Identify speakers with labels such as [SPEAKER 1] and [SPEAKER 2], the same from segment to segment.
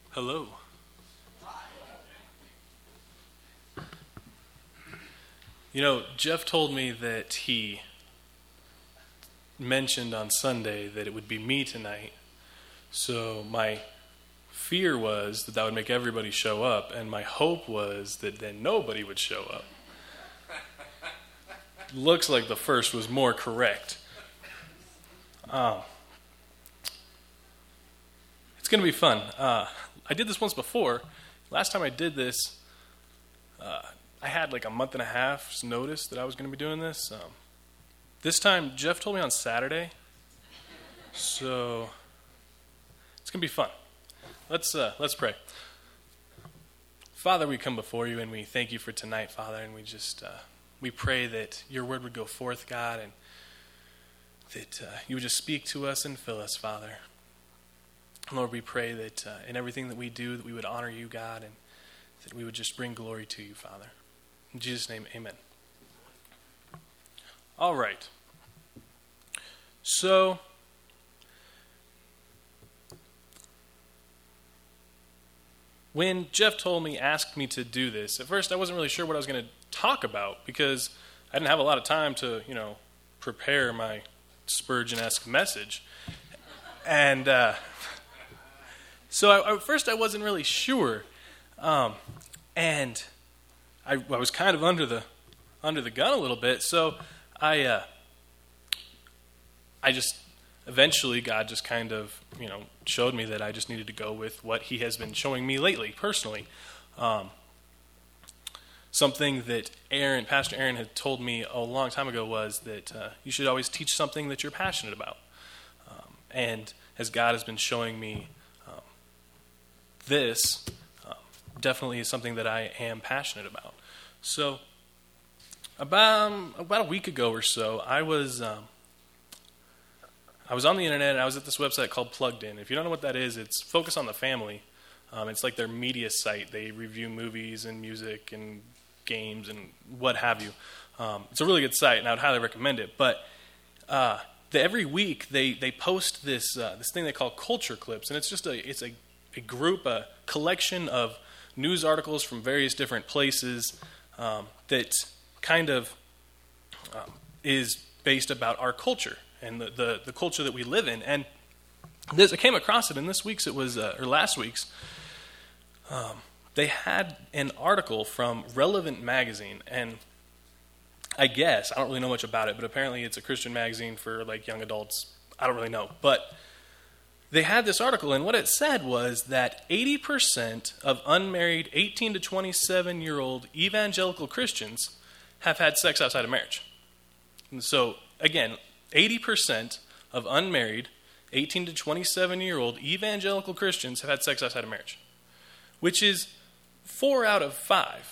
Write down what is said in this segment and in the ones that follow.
[SPEAKER 1] Hello. You know, Jeff told me that he mentioned on Sunday that it would be me tonight. So my fear was that would make everybody show up, and my hope was that then nobody would show up. Looks like the first was more correct. It's going to be fun. I did this once before. Last time I did this, I had like a month and a half's notice that I was going to be doing this. This time, Jeff told me on Saturday, so it's going to be fun. Let's pray. Father, we come before you and we thank you for tonight, Father, and we pray that your word would go forth, God, and that you would just speak to us and fill us, Father. Lord, we pray that in everything that we do, that we would honor you, God, and that we would just bring glory to you, Father. In Jesus' name, amen. All right. So, when Jeff asked me to do this, at first I wasn't really sure what I was going to talk about because I didn't have a lot of time to, prepare my Spurgeon-esque message. And so at first I wasn't really sure. And I was kind of under the gun a little bit, so I just eventually God just kind of showed me that I just needed to go with what He has been showing me lately, personally. Something that Pastor Aaron had told me a long time ago was that you should always teach something that you're passionate about. And as God has been showing me this, definitely is something that I am passionate about. So, about a week ago or so, I was on the internet and I was at this website called Plugged In. If you don't know what that is, it's Focus on the Family. It's like their media site. They review movies and music and games and what have you. It's a really good site, and I would highly recommend it. But every week they post this thing they call Culture Clips, and it's just a group, a collection of news articles from various different places that kind of is based about our culture and the culture that we live in. And I came across it, and this week's or last week's, they had an article from Relevant Magazine, and I don't really know much about it, but apparently it's a Christian magazine for like young adults. I don't really know, but they had this article, and what it said was that 80% of unmarried 18 to 27-year-old evangelical Christians have had sex outside of marriage. And so, again, 80% of unmarried 18 to 27-year-old evangelical Christians have had sex outside of marriage, which is 4 out of 5.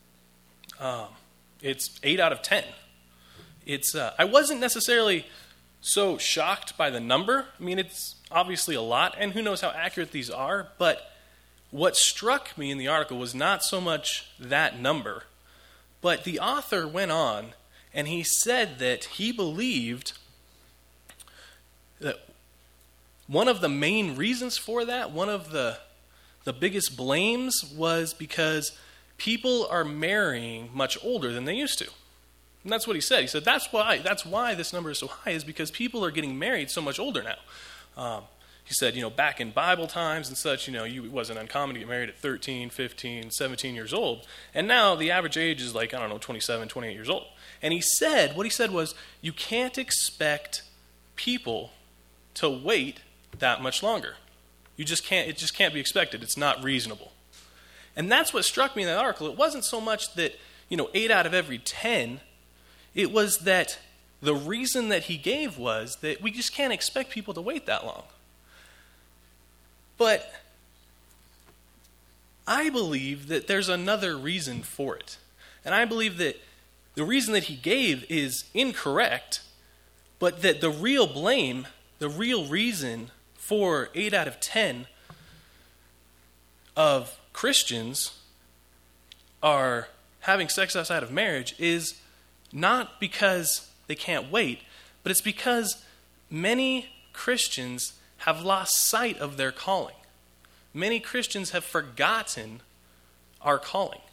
[SPEAKER 1] It's 8 out of 10. I wasn't necessarily so shocked by the number. I mean, it's obviously a lot, and who knows how accurate these are, but what struck me in the article was not so much that number, but the author went on and he said that he believed that one of the main reasons for that, one of the biggest blames, was because people are marrying much older than they used to. And that's what he said. He said that's why this number is so high, is because people are getting married so much older now. He said, back in Bible times and such, it wasn't uncommon to get married at 13, 15, 17 years old. And now the average age is 27, 28 years old. And what he said was, you can't expect people to wait that much longer. It just can't be expected. It's not reasonable. And that's what struck me in that article. It wasn't so much that, 8 out of every 10, it was that the reason that he gave was that we just can't expect people to wait that long. But I believe that there's another reason for it. And I believe that the reason that he gave is incorrect, but that the real blame, the real reason for 8 out of 10 of Christians are having sex outside of marriage is not because they can't wait, but it's because many Christians have lost sight of their calling. many Christians have forgotten our calling.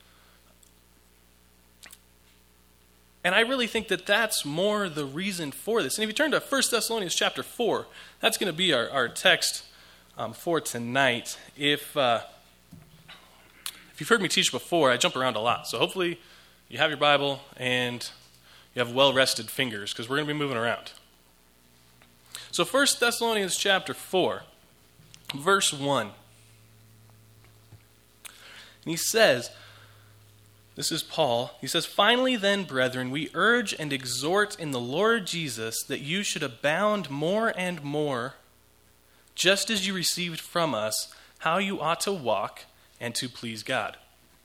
[SPEAKER 1] And I really think that that's more the reason for this. And if you turn to 1 Thessalonians chapter 4, that's going to be our text for tonight. If you've heard me teach before, I jump around a lot. So hopefully you have your Bible and you have well-rested fingers, because we're going to be moving around. So 1 Thessalonians chapter 4, verse 1. And he says, this is Paul, he says, "Finally then, brethren, we urge and exhort in the Lord Jesus that you should abound more and more, just as you received from us how you ought to walk and to please God."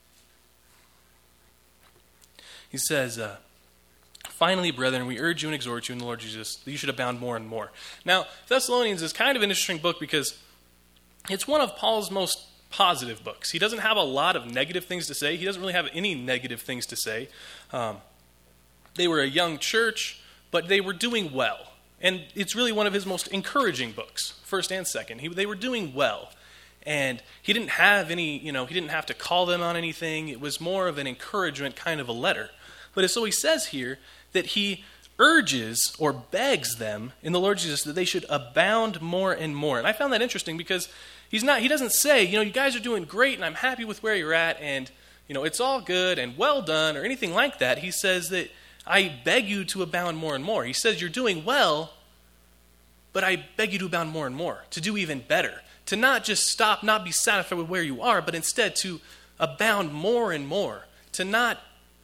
[SPEAKER 1] He says, "Finally, brethren, we urge you and exhort you in the Lord Jesus that you should abound more and more." Now, Thessalonians is kind of an interesting book because it's one of Paul's most positive books. He doesn't have a lot of negative things to say. He doesn't really have any negative things to say. They were a young church, but they were doing well. And it's really one of his most encouraging books, first and second. They were doing well. And he didn't have any, he didn't have to call them on anything. It was more of an encouragement kind of a letter. But so he says here that he urges or begs them in the Lord Jesus that they should abound more and more. And I found that interesting because he doesn't say, you guys are doing great and I'm happy with where you're at and, it's all good and well done or anything like that. He says that I beg you to abound more and more. He says you're doing well, but I beg you to abound more and more, to do even better, to not just stop, not be satisfied with where you are, but instead to abound more and more, to not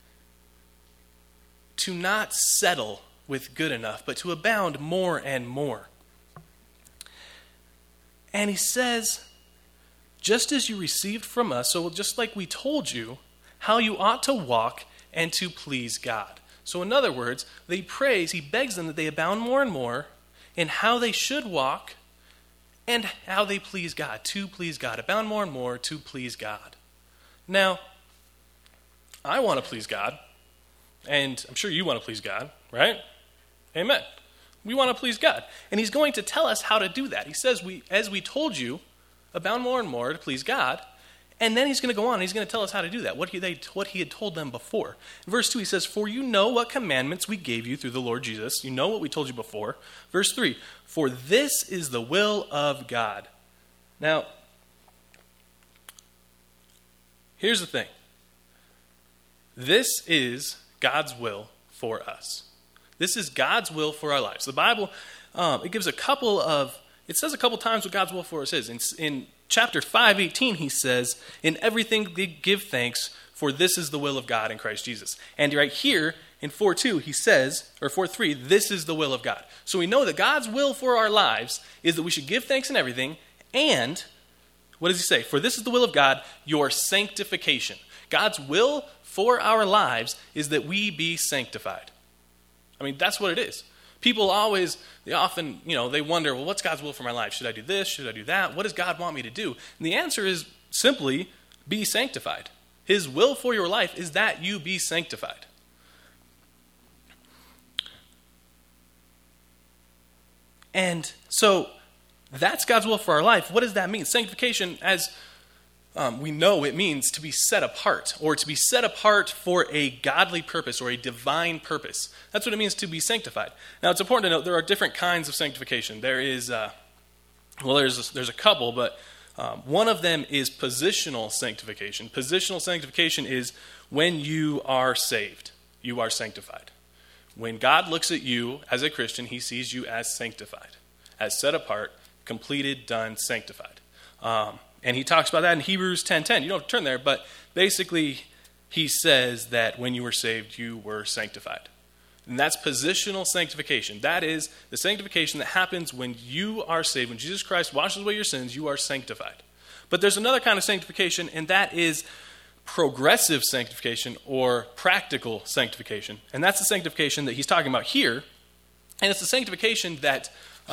[SPEAKER 1] settle with good enough, but to abound more and more. And he says, just as you received from us, so just like we told you, how you ought to walk and to please God. So in other words, he begs them that they abound more and more in how they should walk and how they please God, to please God. Abound more and more to please God. Now, I want to please God, and I'm sure you want to please God, right? Amen. We want to please God. And he's going to tell us how to do that. He says, as we told you, abound more and more to please God. And then he's going to go on and he's going to tell us how to do that, what he had told them before. In verse 2, he says, "For you know what commandments we gave you through the Lord Jesus." You know what we told you before. Verse 3, "For this is the will of God." Now, here's the thing. This is God's will for us. This is God's will for our lives. The Bible, it says a couple times what God's will for us is. In chapter 5:18, he says, "In everything give thanks, for this is the will of God in Christ Jesus." And right here in 4:2, he says, or 4:3, "This is the will of God." So we know that God's will for our lives is that we should give thanks in everything. And what does he say? "For this is the will of God, your sanctification." God's will for our lives is that we be sanctified. I mean, that's what it is. People often, they wonder, well, what's God's will for my life? Should I do this? Should I do that? What does God want me to do? And the answer is simply be sanctified. His will for your life is that you be sanctified. And so that's God's will for our life. What does that mean? Sanctification, as we know, it means to be set apart, or to be set apart for a godly purpose or a divine purpose. That's what it means to be sanctified. Now, it's important to note there are different kinds of sanctification. There is, there's a couple, but one of them is positional sanctification. Positional sanctification is when you are saved, you are sanctified. When God looks at you as a Christian, he sees you as sanctified, as set apart, completed, done, sanctified. And he talks about that in Hebrews 10:10. You don't have to turn there, but basically he says that when you were saved, you were sanctified. And that's positional sanctification. That is the sanctification that happens when you are saved. When Jesus Christ washes away your sins, you are sanctified. But there's another kind of sanctification, and that is progressive sanctification or practical sanctification. And that's the sanctification that he's talking about here. And it's the sanctification that,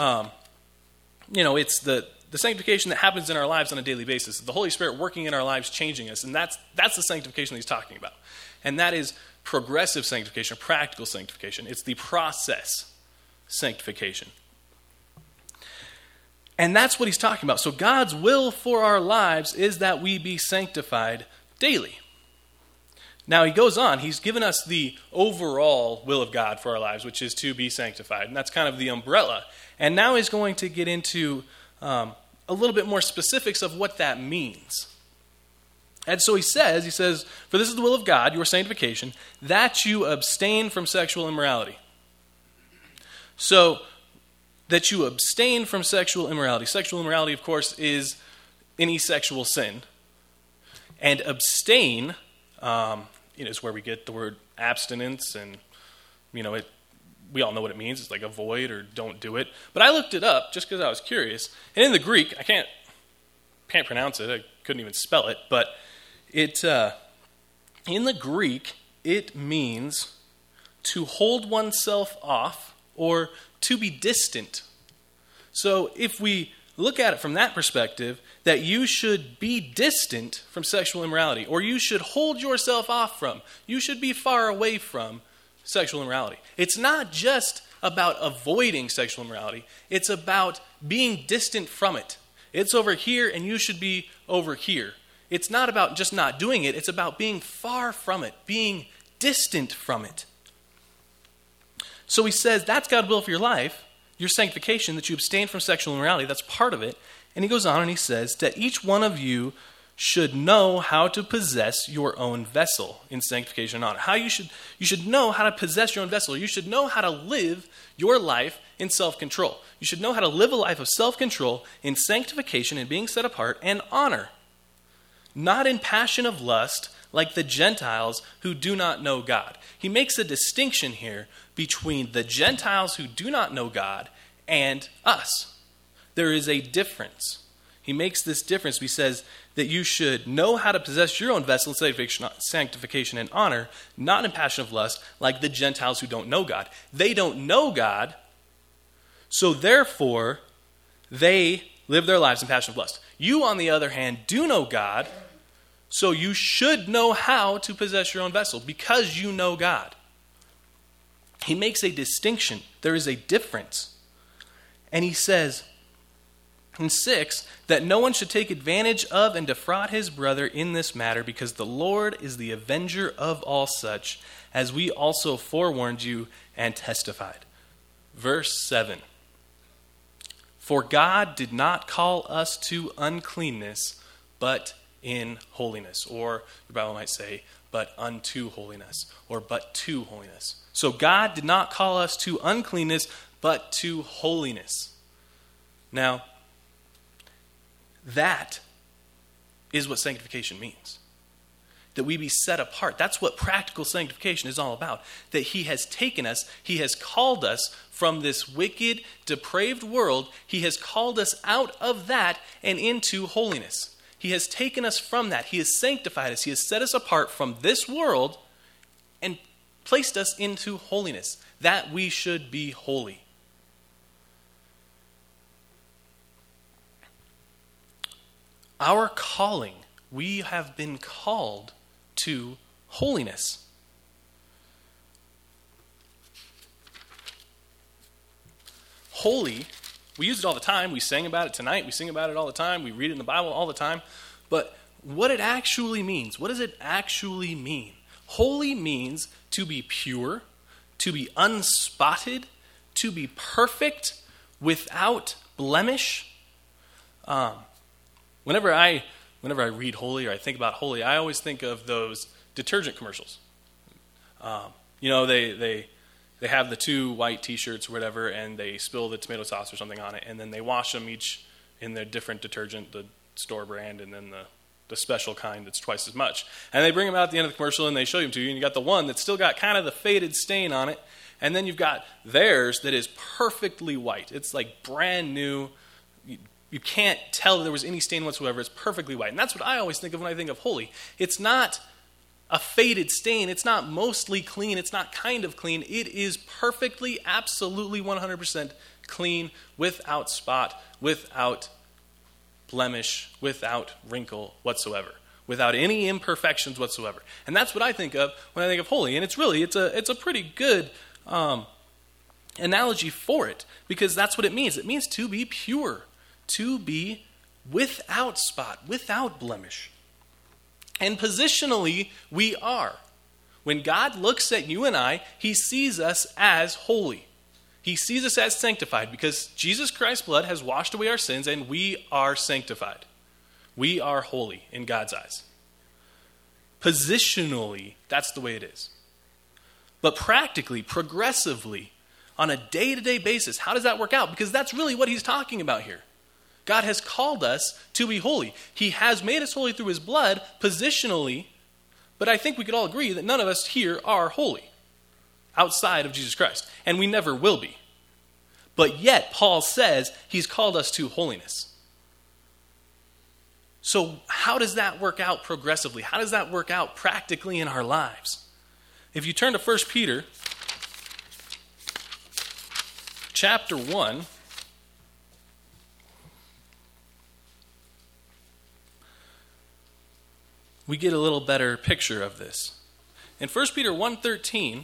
[SPEAKER 1] it's the sanctification that happens in our lives on a daily basis. The Holy Spirit working in our lives, changing us. And that's the sanctification that he's talking about. And that is progressive sanctification, practical sanctification. It's the process sanctification. And that's what he's talking about. So God's will for our lives is that we be sanctified daily. Now he goes on, he's given us the overall will of God for our lives, which is to be sanctified. And that's kind of the umbrella. And now he's going to get into a little bit more specifics of what that means. And so he says, for this is the will of God, your sanctification, that you abstain from sexual immorality. So, that you abstain from sexual immorality. Sexual immorality, of course, is any sexual sin. And abstain is where we get the word abstinence, and we all know what it means. It's like avoid or don't do it. But I looked it up just because I was curious. And in the Greek, I can't pronounce it. I couldn't even spell it. But in the Greek, it means to hold oneself off or to be distant. So if we look at it from that perspective, that you should be distant from sexual immorality, or you should hold yourself off from, you should be far away from sexual immorality. It's not just about avoiding sexual immorality, it's about being distant from it. It's over here and you should be over here. It's not about just not doing it, it's about being far from it, being distant from it. So he says that's God's will for your life, your sanctification, that you abstain from sexual immorality. That's part of it. And he goes on and he says that each one of you should know how to possess your own vessel in sanctification and honor. You should know how to possess your own vessel. You should know how to live your life in self-control. You should know how to live a life of self-control in sanctification and being set apart and honor. Not in passion of lust like the Gentiles who do not know God. He makes a distinction here between the Gentiles who do not know God and us. There is a difference. He makes this difference. He says that you should know how to possess your own vessel in sanctification and honor, not in passion of lust, like the Gentiles who don't know God. They don't know God, so therefore they live their lives in passion of lust. You, on the other hand, do know God, so you should know how to possess your own vessel because you know God. He makes a distinction. There is a difference. And he says in 6 that no one should take advantage of and defraud his brother in this matter, because the Lord is the avenger of all such, as we also forewarned you and testified. Verse 7. For God did not call us to uncleanness, but in holiness. Or the Bible might say, but unto holiness, or but to holiness. So God did not call us to uncleanness, but to holiness. Now, that is what sanctification means. That we be set apart. That's what practical sanctification is all about. That he has taken us, he has called us from this wicked, depraved world. He has called us out of that and into holiness. He has taken us from that. He has sanctified us. He has set us apart from this world and placed us into holiness. That we should be holy. Our calling, we have been called to holiness. Holy, we use it all the time. We sang about it tonight. We sing about it all the time. We read it in the Bible all the time. But what it actually means, what does it actually mean? Holy means to be pure, to be unspotted, to be perfect, without blemish. Whenever I read holy or I think about holy, I always think of those detergent commercials. They have the 2 white T-shirts or whatever, and they spill the tomato sauce or something on it, and then they wash them each in their different detergent, the store brand, and then the special kind that's twice as much. And they bring them out at the end of the commercial, and they show them to you, and you got the one that's still got kind of the faded stain on it, and then you've got theirs that is perfectly white. It's like brand new. You can't tell that there was any stain whatsoever. It's perfectly white. And that's what I always think of when I think of holy. It's not a faded stain. It's not mostly clean. It's not kind of clean. It is perfectly, absolutely 100% clean, without spot, without blemish, without wrinkle whatsoever, without any imperfections whatsoever. And that's what I think of when I think of holy. And it's a pretty good analogy for it, because that's what it means. It means to be pure, to be without spot, without blemish. And positionally, we are. When God looks at you and I, he sees us as holy. He sees us as sanctified because Jesus Christ's blood has washed away our sins and we are sanctified. We are holy in God's eyes. Positionally, that's the way it is. But practically, progressively, on a day-to-day basis, how does that work out? Because that's really what he's talking about here. God has called us to be holy. He has made us holy through his blood, positionally, but I think we could all agree that none of us here are holy outside of Jesus Christ, and we never will be. But yet, Paul says he's called us to holiness. So how does that work out progressively? How does that work out practically in our lives? If you turn to 1 Peter chapter 1, we get a little better picture of this. In 1 Peter 1:13,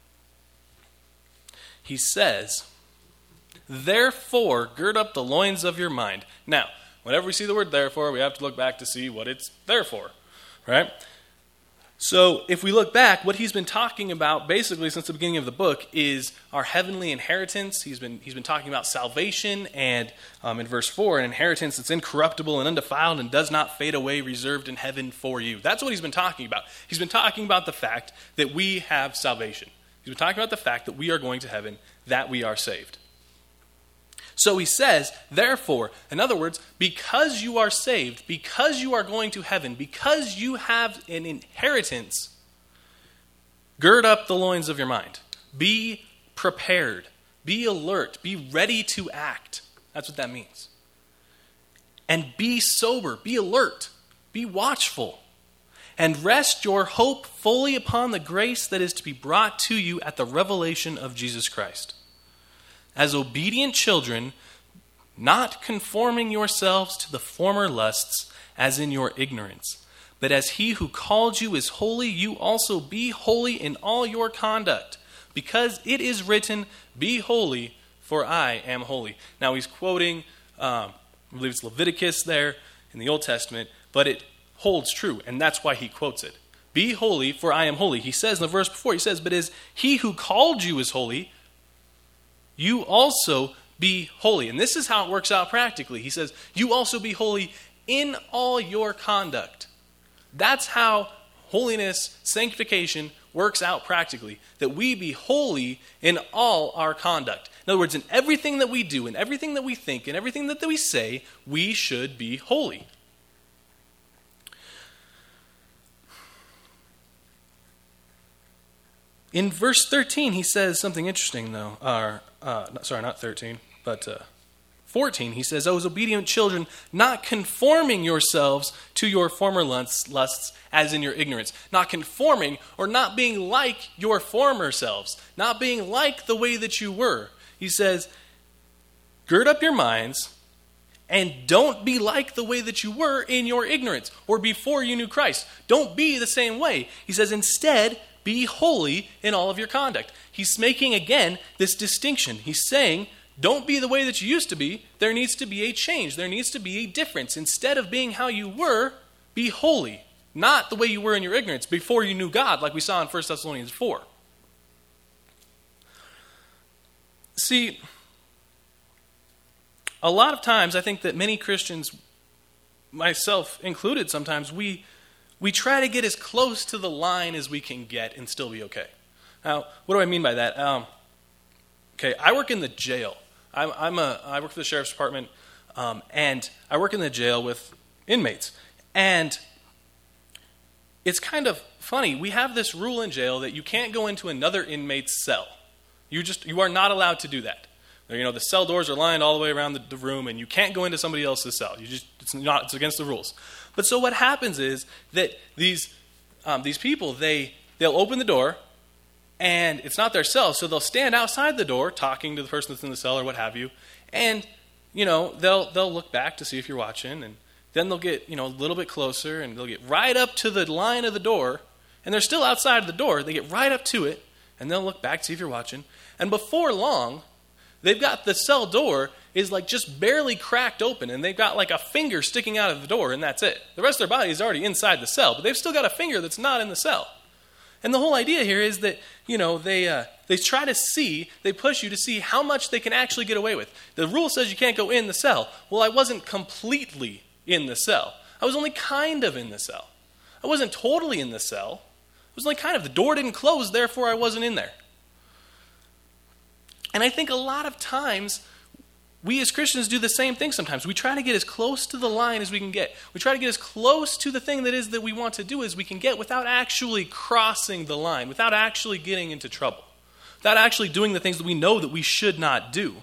[SPEAKER 1] he says, "Therefore, gird up the loins of your mind." Now, whenever we see the word therefore, we have to look back to see what it's there for, right? So if we look back, what he's been talking about basically since the beginning of the book is our heavenly inheritance. He's been talking about salvation, and in verse 4, an inheritance that's incorruptible and undefiled and does not fade away, reserved in heaven for you. That's what he's been talking about. He's been talking about the fact that we have salvation. He's been talking about the fact that we are going to heaven, that we are saved. So he says, therefore, in other words, because you are saved, because you are going to heaven, because you have an inheritance, gird up the loins of your mind. Be prepared. Be alert. Be ready to act. That's what that means. And be sober. Be alert. Be watchful. And rest your hope fully upon the grace that is to be brought to you at the revelation of Jesus Christ. As obedient children, not conforming yourselves to the former lusts as in your ignorance, but as he who called you is holy, you also be holy in all your conduct, because it is written, "Be holy, for I am holy." Now he's quoting, I believe it's Leviticus there in the Old Testament, but it holds true, and that's why he quotes it. Be holy, for I am holy. He says in the verse before, he says, but as he who called you is holy, you also be holy. And this is how it works out practically. He says, you also be holy in all your conduct. That's how holiness, sanctification works out practically. That we be holy in all our conduct. In other words, in everything that we do, in everything that we think, in everything that we say, we should be holy. In verse 13, he says something interesting, though. Not 13, but 14. He says, "O as obedient children, not conforming yourselves to your former lusts as in your ignorance." Not conforming, or not being like your former selves. Not being like the way that you were. He says, gird up your minds, and don't be like the way that you were in your ignorance, or before you knew Christ. Don't be the same way. He says, instead, be holy in all of your conduct. He's making, again, this distinction. He's saying, don't be the way that you used to be. There needs to be a change. There needs to be a difference. Instead of being how you were, be holy. Not the way you were in your ignorance, before you knew God, like we saw in 1 Thessalonians 4. See, a lot of times, I think that many Christians, myself included sometimes, we try to get as close to the line as we can get and still be okay. Now, what do I mean by that? I work in the jail. I work for the sheriff's department, and I work in the jail with inmates. And it's kind of funny. We have this rule in jail that you can't go into another inmate's cell. You are not allowed to do that. The cell doors are lined all the way around the room, and you can't go into somebody else's cell. It's against the rules. But so what happens is that these people, they'll open the door, and it's not their cell, so they'll stand outside the door talking to the person that's in the cell or what have you, and they'll look back to see if you're watching, and then they'll get a little bit closer, and they'll get right up to the line of the door, and they're still outside of the door. They get right up to it, and they'll look back to see if you're watching, and before long, they've got the cell door is like just barely cracked open, and they've got like a finger sticking out of the door, and that's it. The rest of their body is already inside the cell, but they've still got a finger that's not in the cell. And the whole idea here is that, they try to see, they push you to see how much they can actually get away with. The rule says you can't go in the cell. Well, I wasn't completely in the cell. I was only kind of in the cell. I wasn't totally in the cell. It was only kind of. The door didn't close, therefore I wasn't in there. And I think a lot of times, we as Christians do the same thing sometimes. We try to get as close to the line as we can get. We try to get as close to the thing that we want to do as we can get without actually crossing the line, without actually getting into trouble, without actually doing the things that we know that we should not do.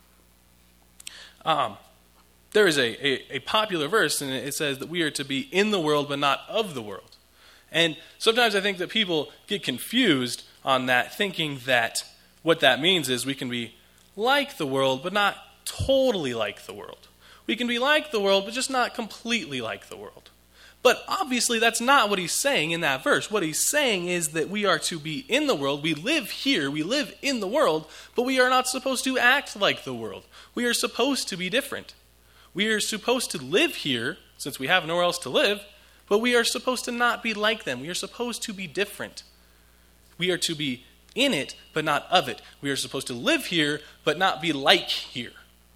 [SPEAKER 1] There is a popular verse, and it says that we are to be in the world but not of the world. And sometimes I think that people get confused on that, thinking that what that means is we can be like the world but not totally like the world. We can be like the world, but just not completely like the world. But obviously that's not what he's saying in that verse. What he's saying is that we are to be in the world. We live here, we live in the world, but we are not supposed to act like the world. We are supposed to be different. We are supposed to live here, since we have nowhere else to live, but we are supposed to not be like them. We are supposed to be different. We are to be in it, but not of it. We are supposed to live here, but not be like here.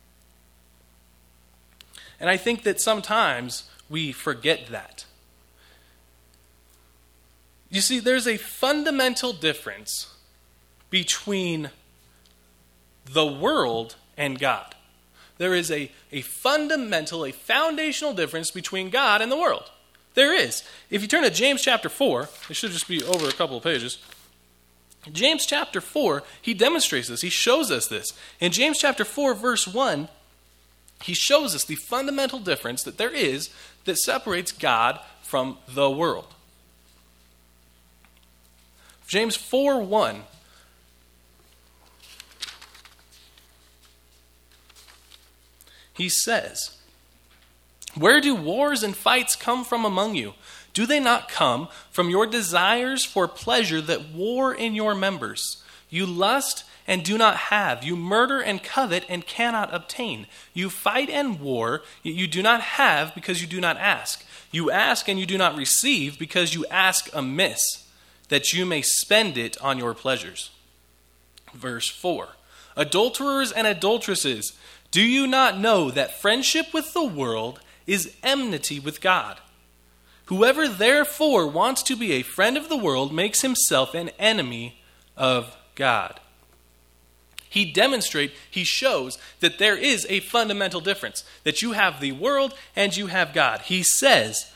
[SPEAKER 1] And I think that sometimes we forget that. You see, there's a fundamental difference between the world and God. There is a foundational difference between God and the world. There is. If you turn to James chapter 4, it should just be over a couple of pages. James chapter 4, he demonstrates this. He shows us this. In James chapter 4, verse 1, he shows us the fundamental difference that there is that separates God from the world. James 4:1. He says, "Where do wars and fights come from among you? Do they not come from your desires for pleasure that war in your members? You lust and do not have. You murder and covet and cannot obtain. You fight and war, yet you do not have because you do not ask. You ask and you do not receive because you ask amiss, that you may spend it on your pleasures." Verse 4. "Adulterers and adulteresses, do you not know that friendship with the world is enmity with God? Whoever therefore wants to be a friend of the world makes himself an enemy of God." He shows that there is a fundamental difference, that you have the world and you have God. He says,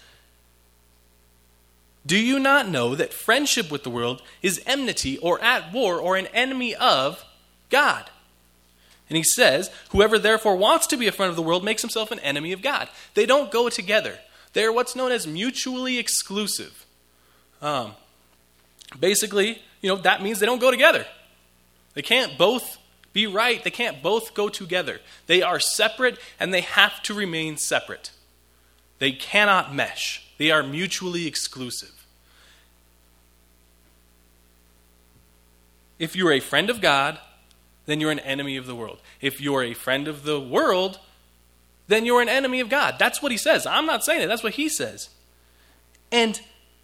[SPEAKER 1] "Do you not know that friendship with the world is enmity or at war or an enemy of God?" And he says, "Whoever therefore wants to be a friend of the world makes himself an enemy of God." They don't go together. They're what's known as mutually exclusive. Basically, that means they don't go together. They can't both be right. They can't both go together. They are separate, and they have to remain separate. They cannot mesh. They are mutually exclusive. If you're a friend of God, then you're an enemy of the world. If you're a friend of the world, then you're an enemy of God. That's what he says. I'm not saying it. That's what he says. And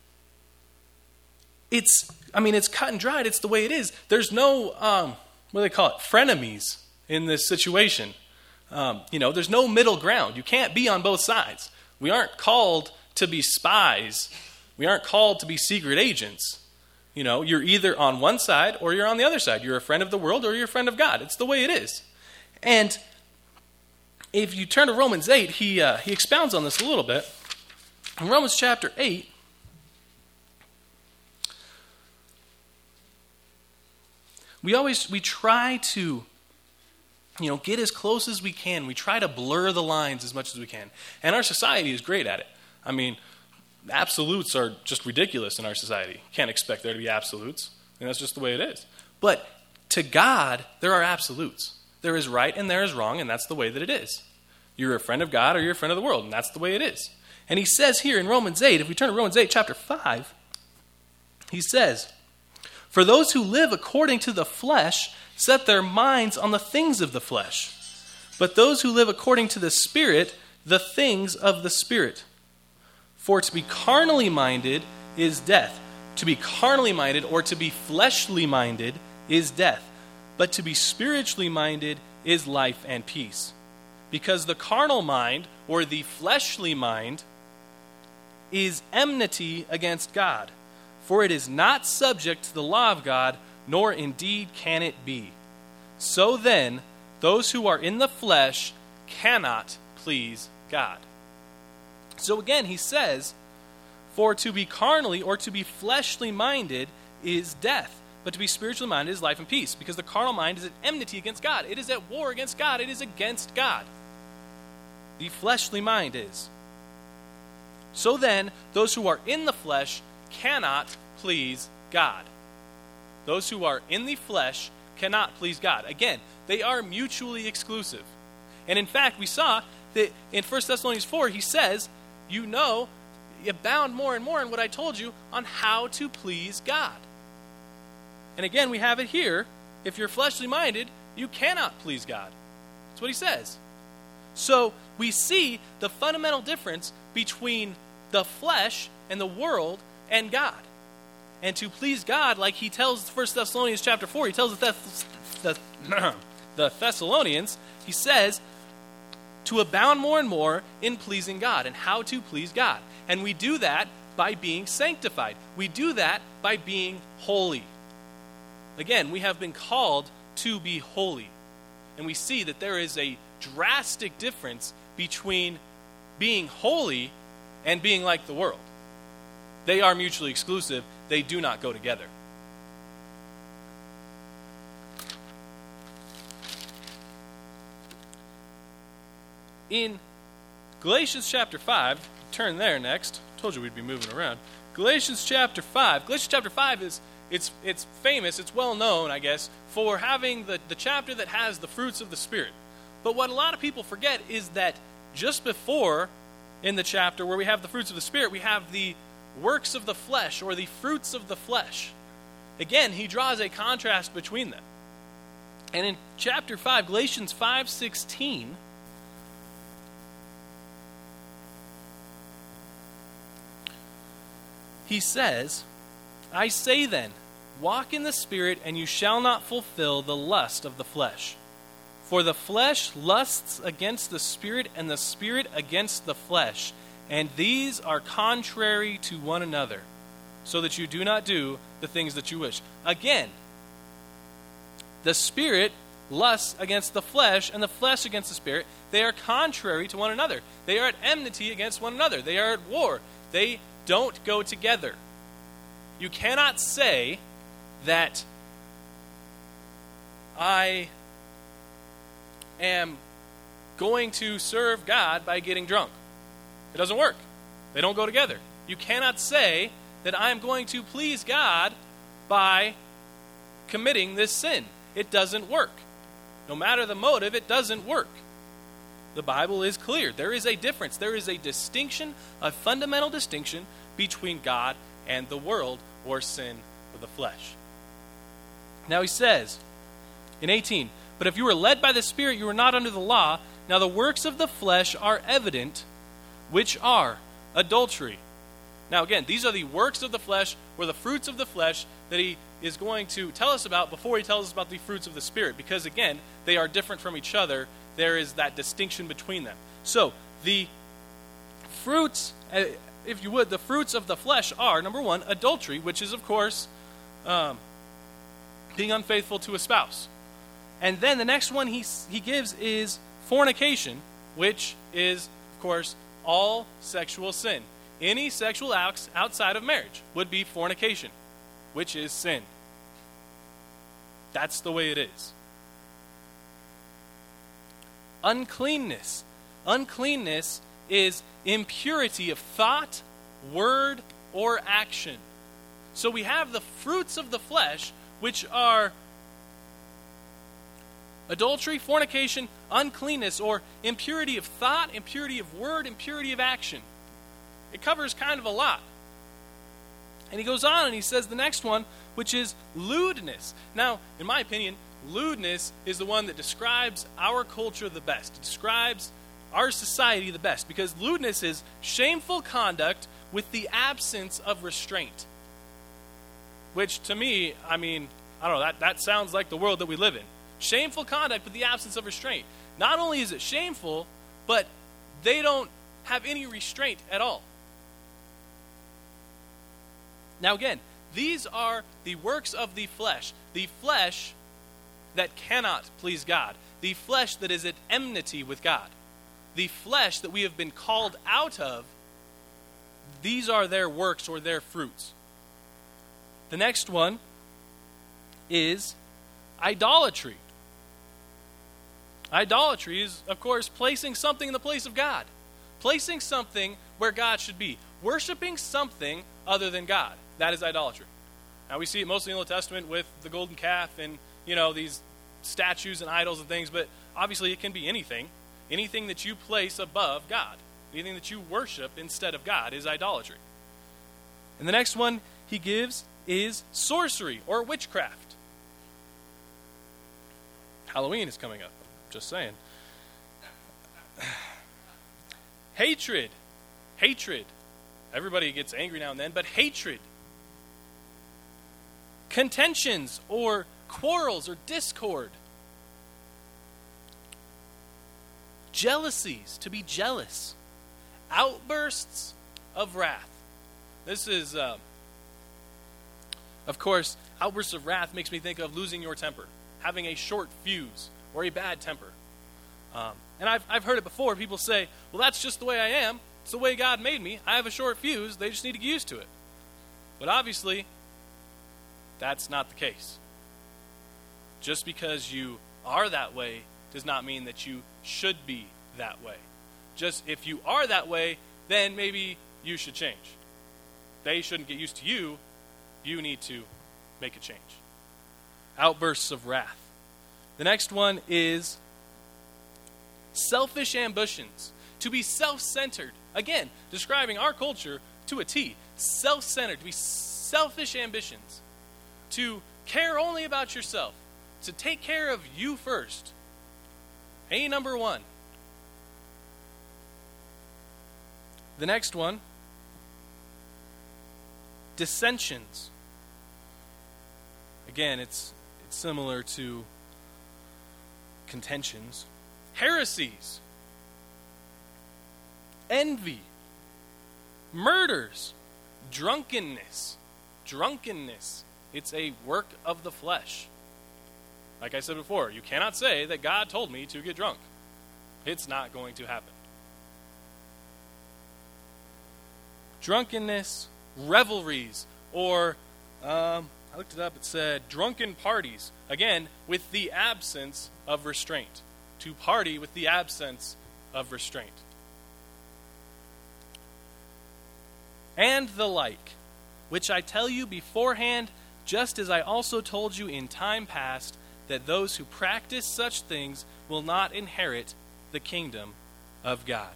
[SPEAKER 1] it's cut and dried. It's the way it is. There's no, what do they call it? Frenemies in this situation. There's no middle ground. You can't be on both sides. We aren't called to be spies. We aren't called to be secret agents. You're either on one side or you're on the other side. You're a friend of the world or you're a friend of God. It's the way it is. And if you turn to Romans 8, he expounds on this a little bit. In Romans chapter 8, we try to, get as close as we can. We try to blur the lines as much as we can. And our society is great at it. Absolutes are just ridiculous in our society. Can't expect there to be absolutes. And that's just the way it is. But to God, there are absolutes. There is right and there is wrong, and that's the way that it is. You're a friend of God or you're a friend of the world, and that's the way it is. And he says here in Romans 8, if we turn to Romans 8, chapter 5, he says, "For those who live according to the flesh set their minds on the things of the flesh. but those who live according to the Spirit, the things of the Spirit. For to be carnally minded is death. To be carnally minded or to be fleshly minded is death. But to be spiritually minded is life and peace. Because the carnal mind or the fleshly mind is enmity against God. For it is not subject to the law of God, nor indeed can it be. So then, those who are in the flesh cannot please God. So again, he says, for to be carnally or to be fleshly minded is death, but to be spiritually minded is life and peace, because the carnal mind is at enmity against God. It is at war against God. It is against God. The fleshly mind is. So then, those who are in the flesh cannot please God. Those who are in the flesh cannot please God. Again, they are mutually exclusive. And in fact, we saw that in 1 Thessalonians 4, he says, you abound more and more in what I told you on how to please God. And again, we have it here. If you're fleshly minded, you cannot please God. That's what he says. So we see the fundamental difference between the flesh and the world and God. And to please God, like he tells 1 Thessalonians chapter 4, he tells the Thessalonians, he says, to abound more and more in pleasing God and how to please God. And we do that by being sanctified. We do that by being holy. Again, we have been called to be holy. And we see that there is a drastic difference between being holy and being like the world. They are mutually exclusive. They do not go together. In Galatians chapter 5, turn there next. Told you we'd be moving around. Galatians chapter 5. Galatians chapter 5 is it's famous, it's well known, I guess, for having the chapter that has the fruits of the Spirit. But what a lot of people forget is that just before in the chapter where we have the fruits of the Spirit, we have the works of the flesh or the fruits of the flesh. Again, he draws a contrast between them. And in chapter 5, Galatians 5:16, he says, I say then, walk in the Spirit, and you shall not fulfill the lust of the flesh. For the flesh lusts against the Spirit, and the Spirit against the flesh. And these are contrary to one another, so that you do not do the things that you wish. Again, the Spirit lusts against the flesh, and the flesh against the Spirit. They are contrary to one another. They are at enmity against one another. They are at war. They don't go together. You cannot say that I am going to serve God by getting drunk. It doesn't work. They don't go together. You cannot say that I am going to please God by committing this sin. It doesn't work. No matter the motive, it doesn't work. The Bible is clear. There is a difference. There is a distinction, a fundamental distinction between God and the world or sin of the flesh. Now he says in 18, but if you are led by the Spirit, you are not under the law. Now the works of the flesh are evident, which are adultery. Now again, these are the works of the flesh, or the fruits of the flesh, that he is going to tell us about before he tells us about the fruits of the Spirit. Because again, they are different from each other. There is that distinction between them. So, the fruits, if you would, the fruits of the flesh are, number one, adultery, which is, of course, being unfaithful to a spouse. And then the next one he gives is fornication, which is, of course, all sexual sin. Any sexual acts outside of marriage would be fornication, which is sin. That's the way it is. Uncleanness. Uncleanness is impurity of thought, word, or action. So we have the fruits of the flesh, which are adultery, fornication, uncleanness, or impurity of thought, impurity of word, impurity of action. It covers kind of a lot. And he goes on and he says the next one, which is lewdness. Now, in my opinion, lewdness is the one that describes our culture the best. It describes our society the best, because lewdness is shameful conduct with the absence of restraint. Which, to me, I don't know, that sounds like the world that we live in. Shameful conduct with the absence of restraint. Not only is it shameful, but they don't have any restraint at all. Now again, these are the works of the flesh that cannot please God, the flesh that is at enmity with God, the flesh that we have been called out of. These are their works or their fruits. The next one is idolatry. Idolatry is, of course, placing something in the place of God. Placing something where God should be. Worshiping something other than God. That is idolatry. Now, we see it mostly in the Old Testament with the golden calf and, these statues and idols and things, but obviously it can be anything. Anything that you place above God. Anything that you worship instead of God is idolatry. And the next one he gives is sorcery or witchcraft. Halloween is coming up. Just saying. Hatred. Everybody gets angry now and then, but hatred. Contentions or quarrels or discord. Jealousies, to be jealous. Outbursts of wrath. This is, of course, outbursts of wrath makes me think of losing your temper, having a short fuse or a bad temper. And I've heard it before. People say, well, that's just the way I am. It's the way God made me. I have a short fuse. They just need to get used to it. But obviously, that's not the case. Just because you are that way does not mean that you should be that way. Just if you are that way, then maybe you should change. They shouldn't get used to you. You need to make a change. Outbursts of wrath. The next one is selfish ambitions. To be self-centered. Again, describing our culture to a T. Self-centered. To be selfish ambitions. To care only about yourself. To take care of you first. A number one. The next one. Dissensions. Again, it's similar to contentions. Heresies. Envy. Murders. Drunkenness. It's a work of the flesh. Like I said before, you cannot say that God told me to get drunk. It's not going to happen. Drunkenness, revelries, or I looked it up, it said drunken parties. Again, with the absence of restraint. To party with the absence of restraint. And the like, which I tell you beforehand, just as I also told you in time past, that those who practice such things will not inherit the kingdom of God.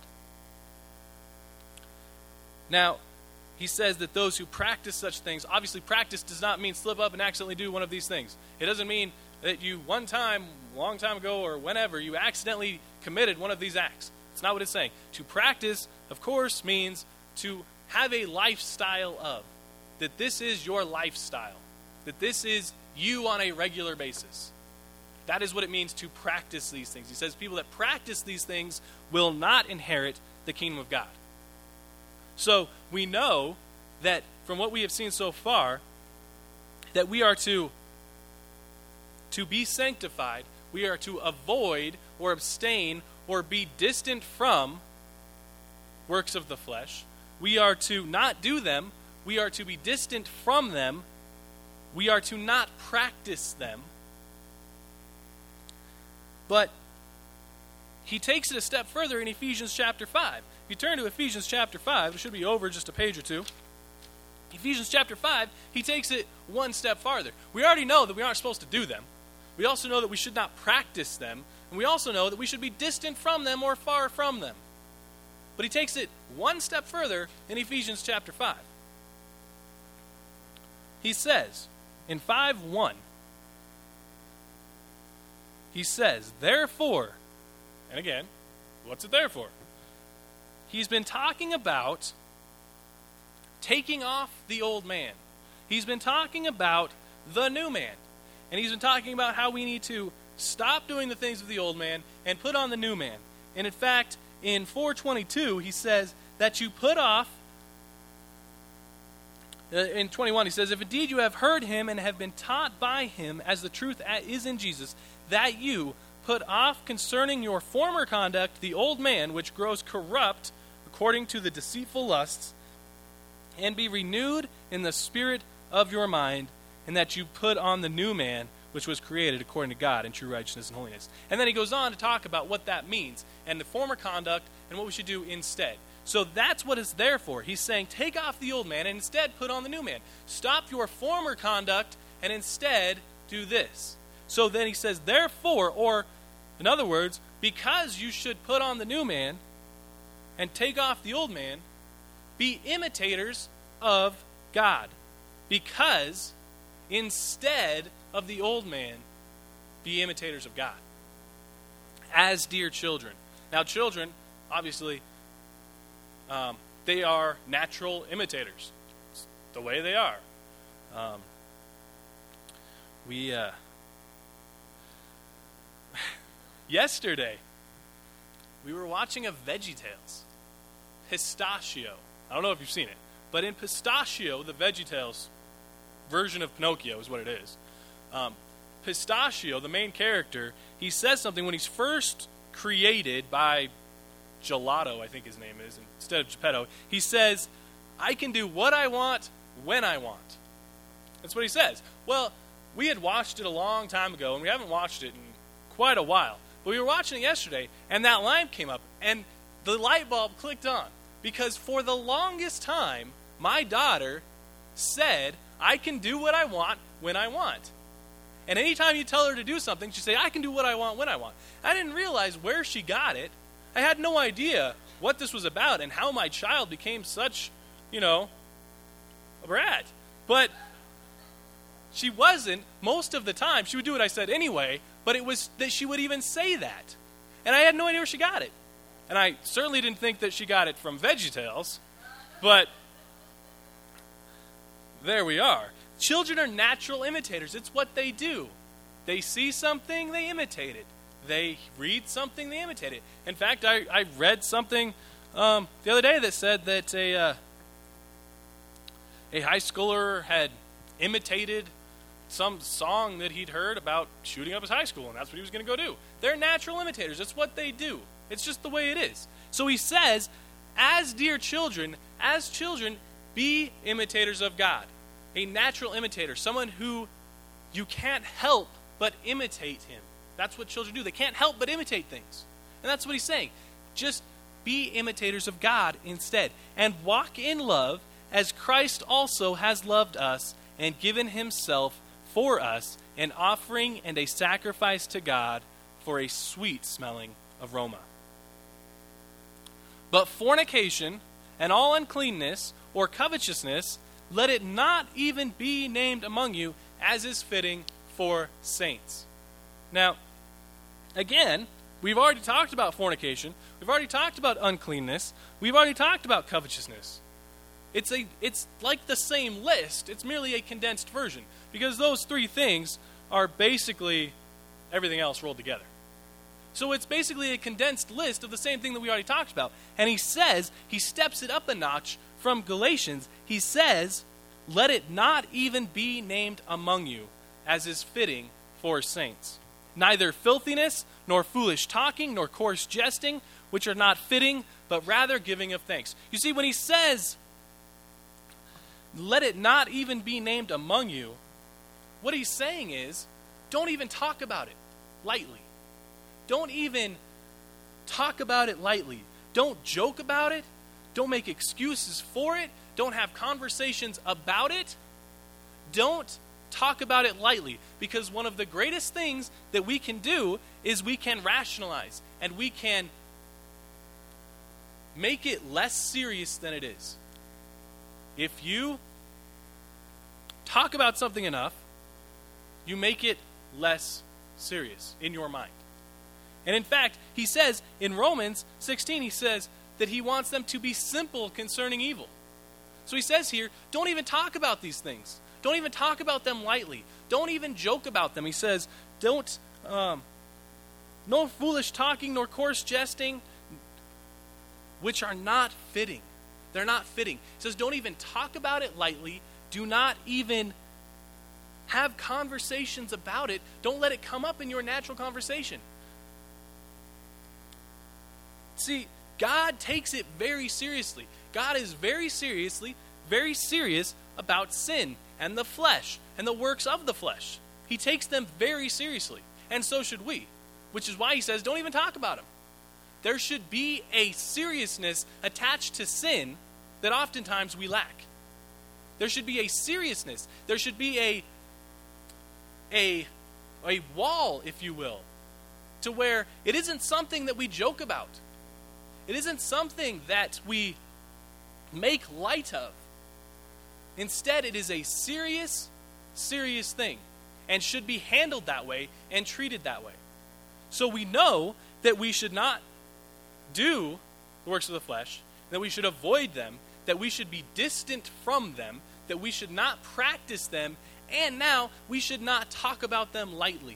[SPEAKER 1] Now, he says that those who practice such things, obviously practice does not mean slip up and accidentally do one of these things. It doesn't mean that you one time, long time ago, or whenever, you accidentally committed one of these acts. It's not what it's saying. To practice, of course, means to have a lifestyle of. That this is your lifestyle. That this is you on a regular basis. That is what it means to practice these things. He says people that practice these things will not inherit the kingdom of God. So we know that from what we have seen so far, that we are to be sanctified, we are to avoid or abstain or be distant from works of the flesh. We are to not do them. We are to be distant from them. We are to not practice them. But he takes it a step further in Ephesians chapter 5. If you turn to Ephesians chapter 5, it should be over just a page or two. Ephesians chapter 5, he takes it one step farther. We already know that we aren't supposed to do them. We also know that we should not practice them. And we also know that we should be distant from them or far from them. But he takes it one step further in Ephesians chapter 5. He says in 5:1, he says, therefore, and again, what's it there for? He's been talking about taking off the old man. He's been talking about the new man. And he's been talking about how we need to stop doing the things of the old man and put on the new man. And in fact, in 4:22, he says that you put off, in 21, he says, if indeed you have heard him and have been taught by him as the truth is in Jesus, that you put off concerning your former conduct the old man, which grows corrupt according to the deceitful lusts, and be renewed in the spirit of your mind, and that you put on the new man, which was created according to God in true righteousness and holiness. And then he goes on to talk about what that means, and the former conduct, and what we should do instead. So that's what it's there for. He's saying, take off the old man, and instead put on the new man. Stop your former conduct, and instead do this. So then he says, therefore, or in other words, because you should put on the new man, and take off the old man, be imitators of God. Because instead of the old man, be imitators of God. As dear children. Now children, obviously, they are natural imitators. It's the way they are. Yesterday, we were watching a VeggieTales. Pistachio. I don't know if you've seen it. But in Pistachio, the VeggieTales version of Pinocchio is what it is. Pistachio, the main character, he says something when he's first created by Gelato, I think his name is, instead of Geppetto. He says, I can do what I want when I want. That's what he says. Well, we had watched it a long time ago, and we haven't watched it in quite a while. But we were watching it yesterday, and that line came up, and the light bulb clicked on. Because for the longest time, my daughter said, I can do what I want when I want. And anytime you tell her to do something, she say, I can do what I want when I want. I didn't realize where she got it. I had no idea what this was about and how my child became such, a brat. But she wasn't most of the time. She would do what I said anyway, but it was that she would even say that. And I had no idea where she got it. And I certainly didn't think that she got it from VeggieTales, but there we are. Children are natural imitators. It's what they do. They see something, they imitate it. They read something, they imitate it. In fact, I read something the other day that said that a high schooler had imitated some song that he'd heard about shooting up his high school, and that's what he was going to go do. They're natural imitators. It's what they do. It's just the way it is. So he says, as dear children, be imitators of God. A natural imitator, someone who you can't help but imitate him. That's what children do. They can't help but imitate things. And that's what he's saying. Just be imitators of God instead. And walk in love as Christ also has loved us and given himself for us, an offering and a sacrifice to God for a sweet-smelling aroma. But fornication and all uncleanness or covetousness, let it not even be named among you, as is fitting for saints. Now, again, we've already talked about fornication. We've already talked about uncleanness. We've already talked about covetousness. It's like the same list. It's merely a condensed version, because those three things are basically everything else rolled together. So it's basically a condensed list of the same thing that we already talked about. And he says, he steps it up a notch from Galatians. He says, let it not even be named among you, as is fitting for saints. Neither filthiness, nor foolish talking, nor coarse jesting, which are not fitting, but rather giving of thanks. You see, when he says, let it not even be named among you, what he's saying is, don't even talk about it lightly. Don't even talk about it lightly. Don't joke about it. Don't make excuses for it. Don't have conversations about it. Don't talk about it lightly, because one of the greatest things that we can do is we can rationalize and we can make it less serious than it is. If you talk about something enough, you make it less serious in your mind. And in fact, he says in Romans 16, he says that he wants them to be simple concerning evil. So he says here, don't even talk about these things. Don't even talk about them lightly. Don't even joke about them. He says, no foolish talking nor coarse jesting, which are not fitting. They're not fitting. He says, don't even talk about it lightly. Do not even have conversations about it. Don't let it come up in your natural conversation. See, God takes it very seriously. God is very serious about sin and the flesh and the works of the flesh. He takes them very seriously, and so should we, which is why he says, don't even talk about them. There should be a seriousness attached to sin that oftentimes we lack. There should be a seriousness. There should be a wall, if you will, to where it isn't something that we joke about. It isn't something that we make light of. Instead, it is a serious, serious thing and should be handled that way and treated that way. So we know that we should not do the works of the flesh, that we should avoid them, that we should be distant from them, that we should not practice them, and now we should not talk about them lightly.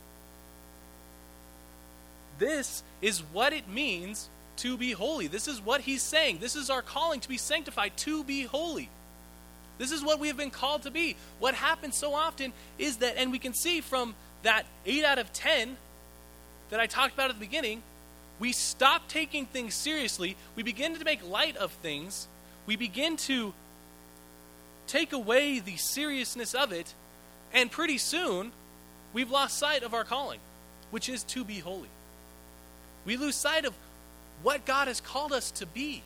[SPEAKER 1] This is what it means to be holy. This is what he's saying. This is our calling, to be sanctified, to be holy. This is what we have been called to be. What happens so often is that, and we can see from that 8 out of 10 that I talked about at the beginning, we stop taking things seriously. We begin to make light of things. We begin to take away the seriousness of it, and pretty soon we've lost sight of our calling, which is to be holy. We lose sight of what God has called us to be.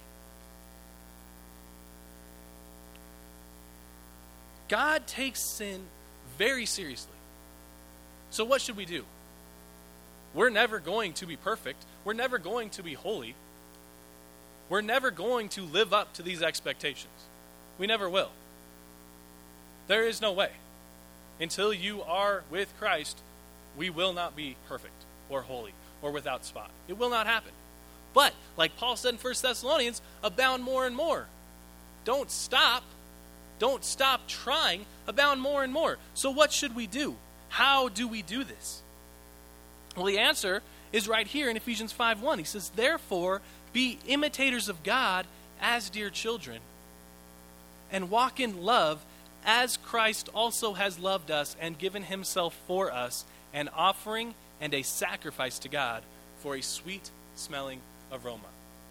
[SPEAKER 1] God takes sin very seriously. So what should we do? We're never going to be perfect. We're never going to be holy. We're never going to live up to these expectations. We never will. There is no way. Until you are with Christ, we will not be perfect or holy or without spot. It will not happen. But, like Paul said in 1 Thessalonians, abound more and more. Don't stop. Don't stop trying. Abound more and more. So what should we do? How do we do this? Well, the answer is right here in Ephesians 5:1. He says, therefore, be imitators of God as dear children, and walk in love as Christ also has loved us and given himself for us, an offering and a sacrifice to God for a sweet-smelling aroma.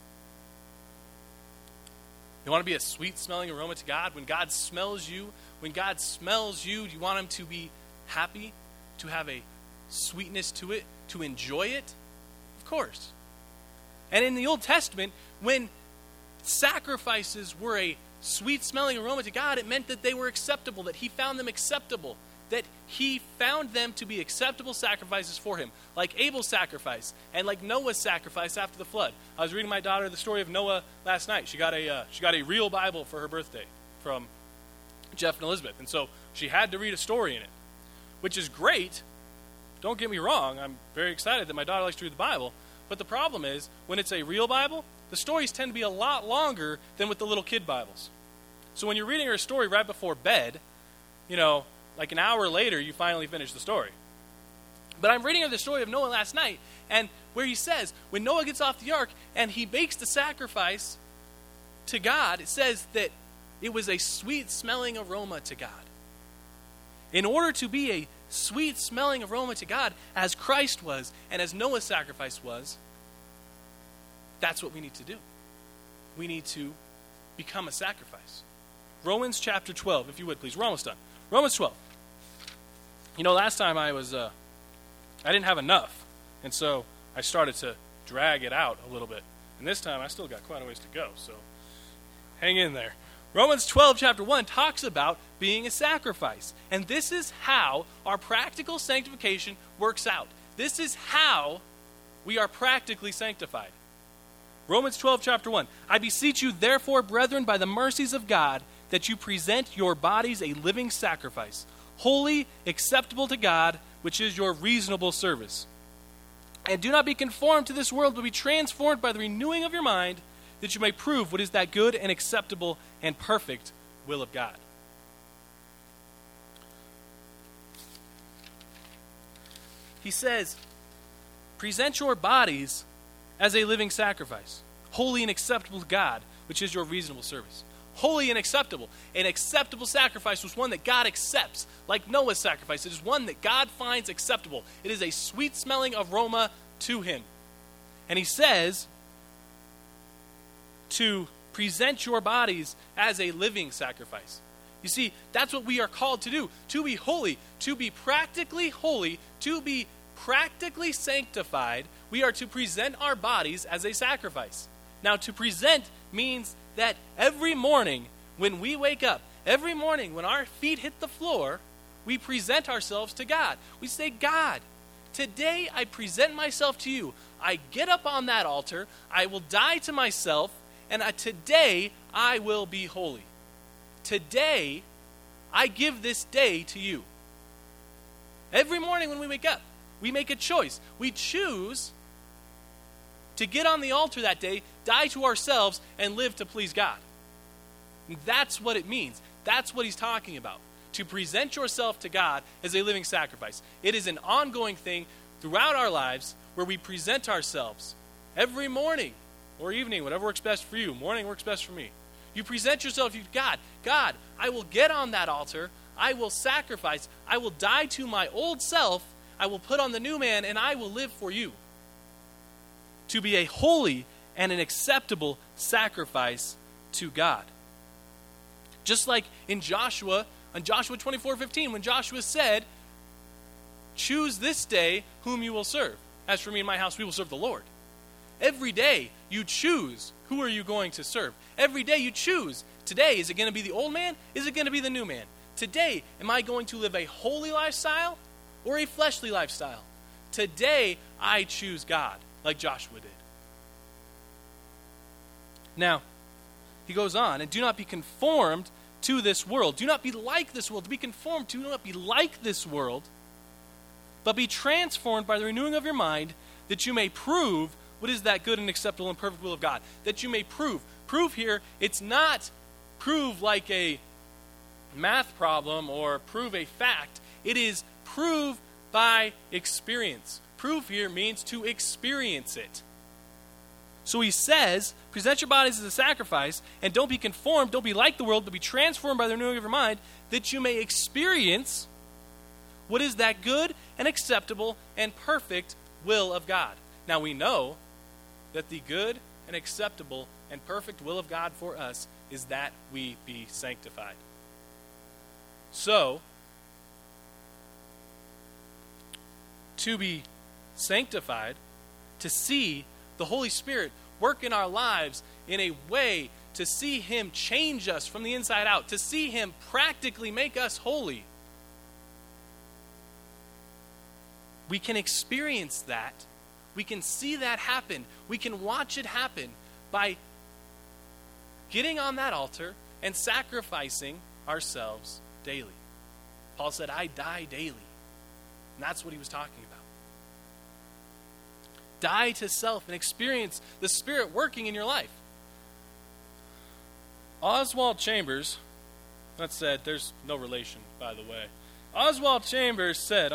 [SPEAKER 1] You want to be a sweet-smelling aroma to God? When God smells you, do you want him to be happy, to have a sweetness to it, to enjoy it? Of course. And in the Old Testament, when sacrifices were a sweet-smelling aroma to God, it meant that they were acceptable, that he found them acceptable, that he found them to be acceptable sacrifices for him, like Abel's sacrifice and like Noah's sacrifice after the flood. I was reading my daughter the story of Noah last night. She got a real Bible for her birthday from Jeff and Elizabeth, and so she had to read a story in it, which is great. Don't get me wrong, I'm very excited that my daughter likes to read the Bible, but the problem is, when it's a real Bible, the stories tend to be a lot longer than with the little kid Bibles. So when you're reading her a story right before bed, like an hour later, you finally finish the story. But I'm reading her the story of Noah last night, and where he says, when Noah gets off the ark and he makes the sacrifice to God, it says that it was a sweet-smelling aroma to God. In order to be a sweet-smelling aroma to God, as Christ was and as Noah's sacrifice was, that's what we need to do. We need to become a sacrifice. Romans chapter 12, if you would, please. We're almost done. Romans 12. Last time I didn't have enough, and so I started to drag it out a little bit. And this time I still got quite a ways to go, so hang in there. Romans 12, chapter 1, talks about being a sacrifice. And this is how our practical sanctification works out. This is how we are practically sanctified. Romans 12, chapter 1. I beseech you, therefore, brethren, by the mercies of God, that you present your bodies a living sacrifice, holy, acceptable to God, which is your reasonable service. And do not be conformed to this world, but be transformed by the renewing of your mind, that you may prove what is that good and acceptable and perfect will of God. He says, present your bodies as a living sacrifice, holy and acceptable to God, which is your reasonable service. Holy and acceptable. An acceptable sacrifice was one that God accepts, like Noah's sacrifice. It is one that God finds acceptable. It is a sweet-smelling aroma to him. And he says to present your bodies as a living sacrifice. You see, that's what we are called to do, to be holy, to be practically holy, to be practically sanctified. We are to present our bodies as a sacrifice. Now, to present means that every morning when we wake up, every morning when our feet hit the floor, we present ourselves to God. We say, God, today I present myself to you. I get up on that altar, I will die to myself, and today I will be holy. Today, I give this day to you. Every morning when we wake up, we make a choice. We choose to get on the altar that day, die to ourselves, and live to please God. And that's what it means. That's what he's talking about. To present yourself to God as a living sacrifice. It is an ongoing thing throughout our lives where we present ourselves every morning or evening, whatever works best for you. Morning works best for me. You present yourself to God. God, I will get on that altar. I will sacrifice. I will die to my old self. I will put on the new man, and I will live for you. To be a holy and an acceptable sacrifice to God. Just like in Joshua 24:15, when Joshua said, choose this day whom you will serve. As for me and my house, we will serve the Lord. Every day you choose who are you going to serve. Every day you choose. Today, is it going to be the old man? Is it going to be the new man? Today, am I going to live a holy lifestyle or a fleshly lifestyle? Today, I choose God, like Joshua did. Now, he goes on, and do not be conformed to this world. Do not be like this world. To be conformed, do not be like this world, but be transformed by the renewing of your mind, that you may prove what is that good and acceptable and perfect will of God. That you may prove. Prove here, it's not prove like a math problem or prove a fact. It is prove by experience. Prove here means to experience it. So he says, present your bodies as a sacrifice, and don't be conformed, don't be like the world, but be transformed by the renewing of your mind, that you may experience what is that good and acceptable and perfect will of God. Now we know that the good and acceptable and perfect will of God for us is that we be sanctified. So, to be sanctified, to see the Holy Spirit work in our lives in a way to see him change us from the inside out, to see him practically make us holy. We can experience that. We can see that happen. We can watch it happen by getting on that altar and sacrificing ourselves daily. Paul said, I die daily. And that's what he was talking about. Die to self and experience the Spirit working in your life. Oswald Chambers, that said, there's no relation, by the way. Oswald Chambers said,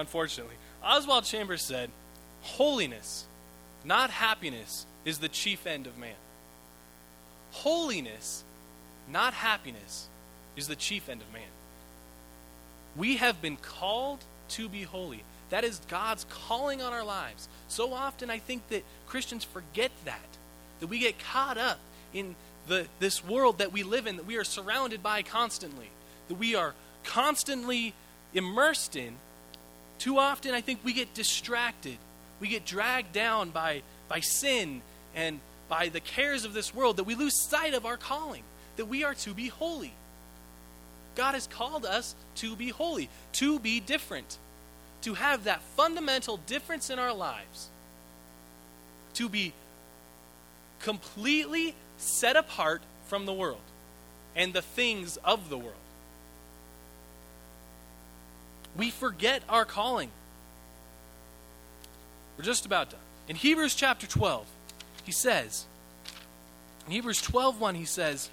[SPEAKER 1] holiness, not happiness, is the chief end of man. Holiness, not happiness, is the chief end of man. We have been called to be holy. That is God's calling on our lives. So often I think that Christians forget that we get caught up in this world that we live in, that we are surrounded by constantly, that we are constantly immersed in. Too often I think we get distracted. We get dragged down by sin and by the cares of this world, that we lose sight of our calling, that we are to be holy. God has called us to be holy, to be different, to have that fundamental difference in our lives, to be completely set apart from the world and the things of the world. We forget our calling. We're just about done. In Hebrews chapter 12, he says, in Hebrews 12:1, he says,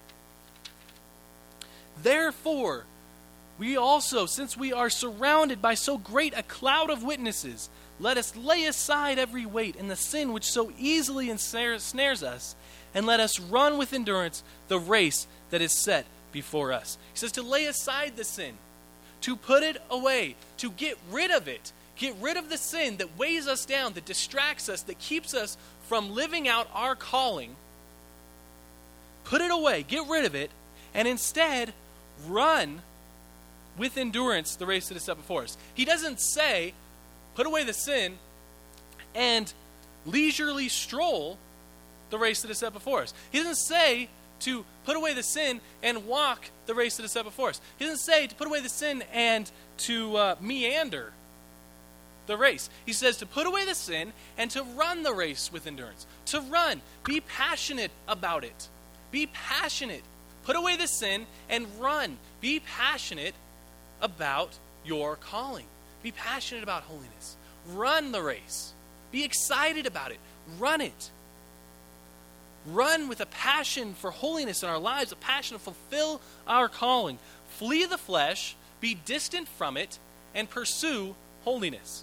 [SPEAKER 1] therefore, we also, since we are surrounded by so great a cloud of witnesses, let us lay aside every weight and the sin which so easily ensnares us, and let us run with endurance the race that is set before us. He says to lay aside the sin, to put it away, to get rid of it. Get rid of the sin that weighs us down, that distracts us, that keeps us from living out our calling. Put it away, get rid of it, and instead run with endurance the race that is set before us. He doesn't say, put away the sin and leisurely stroll the race that is set before us. He doesn't say to put away the sin and walk the race that is set before us. He doesn't say to put away the sin and to meander the race. He says to put away the sin and to run the race with endurance. To run. Be passionate about it. Be passionate. Put away the sin and run. Be passionate about your calling. Be passionate about holiness. Run the race. Be excited about it. Run it. Run with a passion for holiness in our lives, a passion to fulfill our calling. Flee the flesh, be distant from it, and pursue holiness.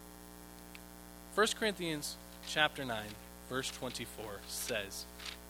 [SPEAKER 1] 1 Corinthians chapter 9, verse 24 says,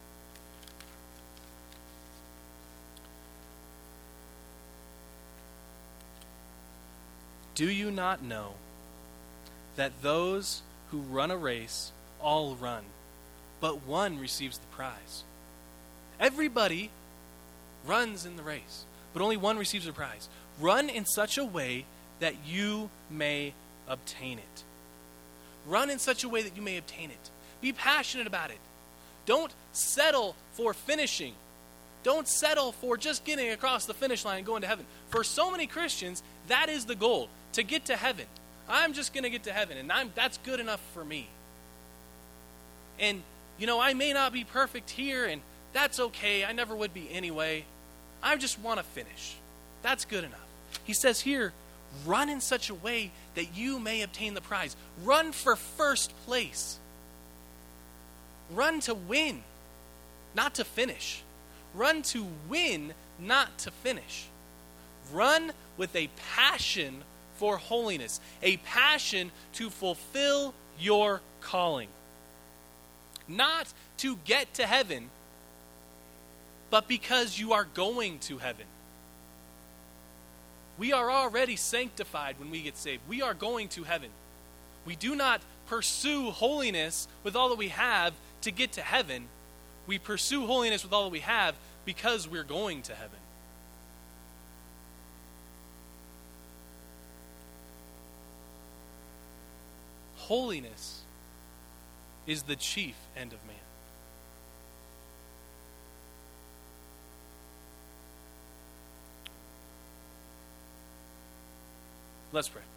[SPEAKER 1] do you not know that those who run a race all run, but one receives the prize? Everybody runs in the race, but only one receives the prize. Run in such a way that you may obtain it. Run in such a way that you may obtain it. Be passionate about it. Don't settle for finishing. Don't settle for just getting across the finish line and going to heaven. For so many Christians, that is the goal, to get to heaven. I'm just going to get to heaven, and that's good enough for me. And, I may not be perfect here, and that's okay. I never would be anyway. I just want to finish. That's good enough. He says here, run in such a way that you may obtain the prize. Run for first place. Run to win, not to finish. Run to win, not to finish. Run with a passion for holiness, a passion to fulfill your calling. Not to get to heaven, but because you are going to heaven. We are already sanctified when we get saved. We are going to heaven. We do not pursue holiness with all that we have to get to heaven. We pursue holiness with all that we have because we're going to heaven. Holiness is the chief end of man. Let's pray.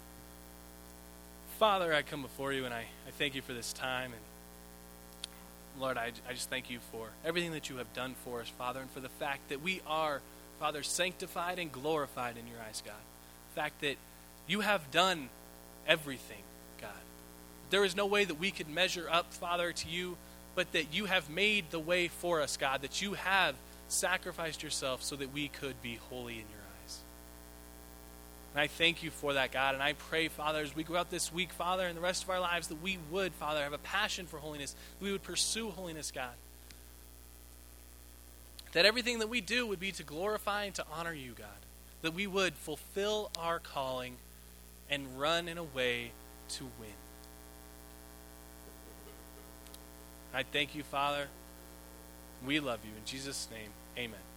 [SPEAKER 1] Father, I come before you and I thank you for this time. And Lord, I just thank you for everything that you have done for us, Father, and for the fact that we are, Father, sanctified and glorified in your eyes, God. The fact that you have done everything, God. There is no way that we could measure up, Father, to you, but that you have made the way for us, God, that you have sacrificed yourself so that we could be holy in your eyes. And I thank you for that, God, and I pray, Father, as we go out this week, Father, and the rest of our lives, that we would, Father, have a passion for holiness, that we would pursue holiness, God. That everything that we do would be to glorify and to honor you, God. That we would fulfill our calling and run in a way to win. I thank you, Father. We love you. In Jesus' name, amen.